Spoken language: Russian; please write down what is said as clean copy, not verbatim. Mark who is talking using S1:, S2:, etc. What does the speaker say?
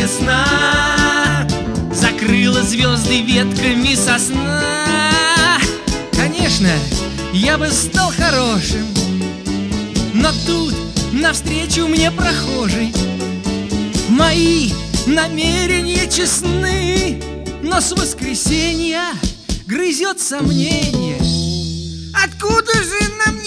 S1: весна закрыла звезды ветками сосна. Конечно, я бы стал хорошим, но тут навстречу мне прохожий. Мои намерения честны, но с воскресенья грызет сомнение.
S2: Откуда же нам